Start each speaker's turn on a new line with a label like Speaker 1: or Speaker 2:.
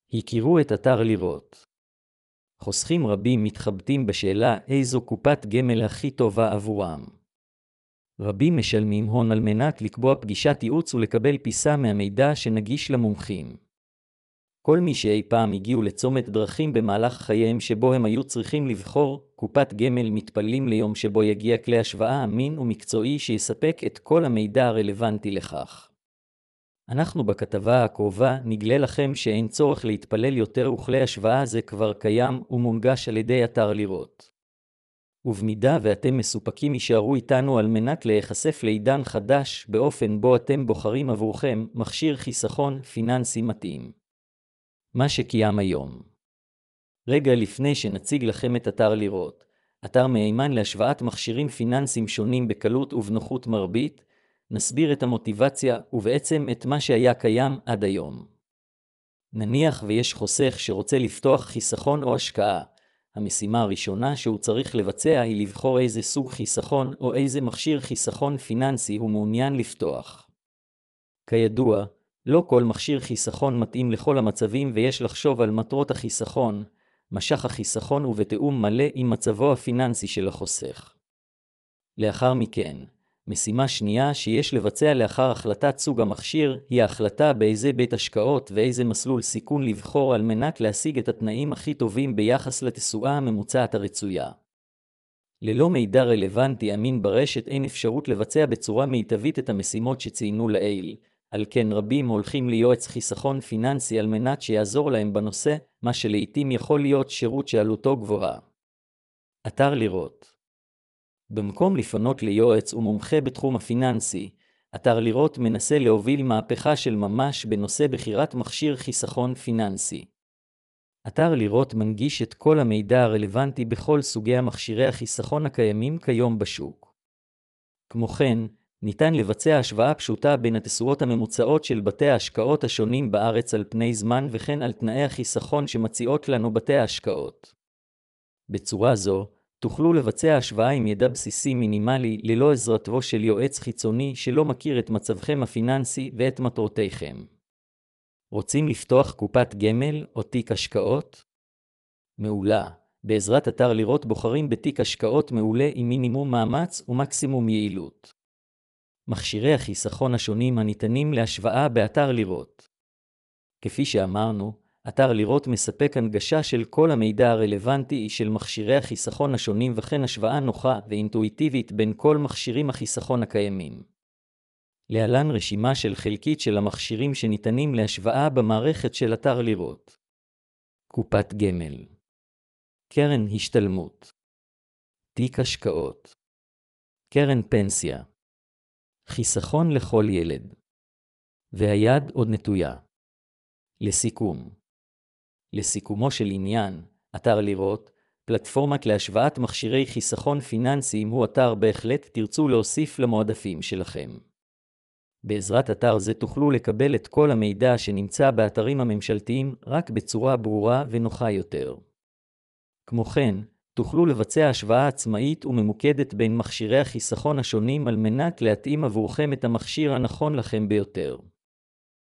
Speaker 1: הכירו את אתר לראות. חוסכים רבים מתחבטים בשאלה איזו קופת גמל הכי טובה עבורם. רבים משלמים הון על מנת לקבוע פגישת ייעוץ ולקבל פיסה מהמידע שנגיש למומחים. כל מי שאי פעם הגיעו לצומת דרכים במהלך חייהם שבו הם היו צריכים לבחור קופת גמל מתפללים ליום שבו יגיע כלי השוואה אמין ומקצועי שיספק את כל המידע הרלוונטי לכך. אנחנו בכתבה הקרובה נגלה לכם שאין צורך להתפלל יותר וכלי השוואה זה כבר קיים ומונגש על ידי אתר לראות. ובמידה ואתם מסופקים יישארו איתנו על מנת להיחשף לעידן חדש באופן בו אתם בוחרים עבורכם מכשיר חיסכון פיננסי מתאים. מה שקיים היום. רגע לפני שנציג לכם את אתר לראות, אתר מהימן להשוואת מכשירים פיננסיים שונים בקלות ובנוחות מרבית, נסביר את המוטיבציה ובעצם את מה שהיה קיים עד היום. נניח ויש חוסך שרוצה לפתוח חיסכון או השקעה. המשימה הראשונה שהוא צריך לבצע היא לבחור איזה סוג חיסכון או איזה מכשיר חיסכון פיננסי הוא מעוניין לפתוח. כידוע, לא כל מכשיר חיסכון מתאים לכל המצבים ויש לחשוב על מטרות החיסכון, משך החיסכון ובתיאום מלא עם מצבו הפיננסי של החוסך. לאחר מכן, משימה שנייה שיש לבצע לאחר החלטת סוג המכשיר היא ההחלטה באיזה בית השקעות ואיזה מסלול סיכון לבחור על מנת להשיג את התנאים הכי טובים ביחס לתשואה הממוצעת הרצויה. ללא מידע רלוונטי אמין ברשת אין אפשרות לבצע בצורה מיטבית את המשימות שציינו לעיל, על כן רבים הולכים ליועץ חיסכון פיננסי על מנת שיעזור להם בנושא, מה שלעיתים יכול להיות שירות שעלותו גבוהה. אתר לראות. במקום לפנות ליועץ ומומחה בתחום הפיננסי, אתר לראות מנסה להוביל מהפכה של ממש בנושא בחירת מכשיר חיסכון פיננסי. אתר לראות מנגיש את כל המידע הרלוונטי בכל סוגי המכשירי החיסכון הקיימים כיום בשוק. כמו כן, ניתן לבצע השוואה פשוטה בין התשואות הממוצעות של בתי ההשקעות השונים בארץ על פני זמן וכן על תנאי החיסכון שמציעות לנו בתי ההשקעות. בצורה זו, תוכלו לבצע השוואה עם ידע בסיסי מינימלי ללא עזרתו של יועץ חיצוני שלא מכיר את מצבכם הפיננסי ואת מטרותיכם. רוצים לפתוח קופת גמל או תיק השקעות? מעולה. בעזרת אתר לראות בוחרים בתיק השקעות מעולה עם מינימום מאמץ ומקסימום יעילות. מכשירי החיסכון השונים הניתנים להשוואה באתר לראות. כפי שאמרנו, אתר לראות מספק הנגשה של כל המידע הרלוונטי של מכשירי החיסכון השונים וכן השוואה נוחה ואינטואיטיבית בין כל מכשירים החיסכון הקיימים. להלן רשימה של חלקית של המכשירים שניתנים להשוואה במערכת של אתר לראות. קופת גמל. קרן השתלמות. תיק השקעות. קרן פנסיה. חיסכון לכל ילד. והיד עוד נטויה. לסיכומו של עניין, אתר לראות, פלטפורמת להשוואת מכשירי חיסכון פיננסיים הוא אתר בהחלט תרצו להוסיף למועדפים שלכם. בעזרת אתר זה תוכלו לקבל את כל המידע שנמצא באתרים הממשלתיים רק בצורה ברורה ונוחה יותר. כמו כן, תוכלו לבצע השוואה עצמאית וממוקדת בין מכשירי החיסכון השונים על מנת להתאים עבורכם את המכשיר הנכון לכם ביותר.